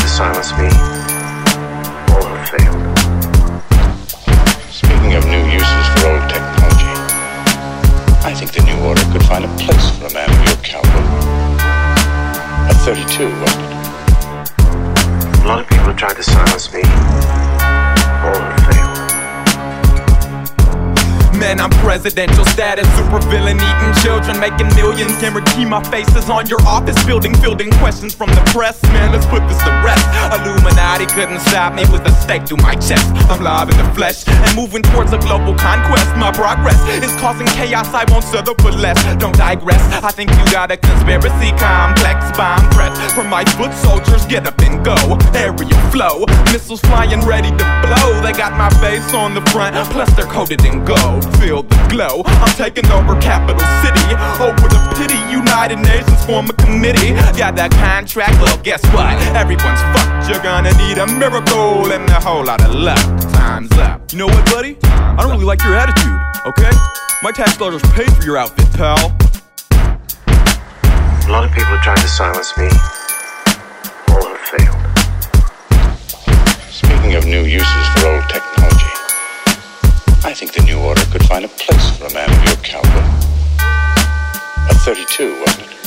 to silence me. All have failed. Speaking of new uses for old technology, I think the new order could find a place for a man of your caliber. A 32, wasn't it? A lot of people have tried to silence me. All have failed. Man, I'm presidential status, super villain, eating children, making millions. Guarantee my face is on your office building, fielding questions from the press. Man, let's put this to rest. Illuminati couldn't stop me with a stake through my chest. I'm live in the flesh and moving towards a global conquest. My progress is causing chaos, I won't settle for less. Don't digress, I think you got a conspiracy complex. Bomb threats from my foot soldiers, get up and go. Aerial flow, missiles flying ready to blow. They got my face on the front, plus they're coated in gold. Feel the glow, I'm taking over capital city. Over the pity, United Nations form a committee. Got that contract, well guess what? Everyone's fucked, you're gonna need a miracle and a whole lot of luck. Time's up. You know what, buddy? I don't really like your attitude, okay? My tax dollars paid for your outfit, pal. A lot of people have tried to silence me. All have failed. Speaking of new uses for old technology, I think the new order could find a place for a man of your caliber. A 32, wasn't it?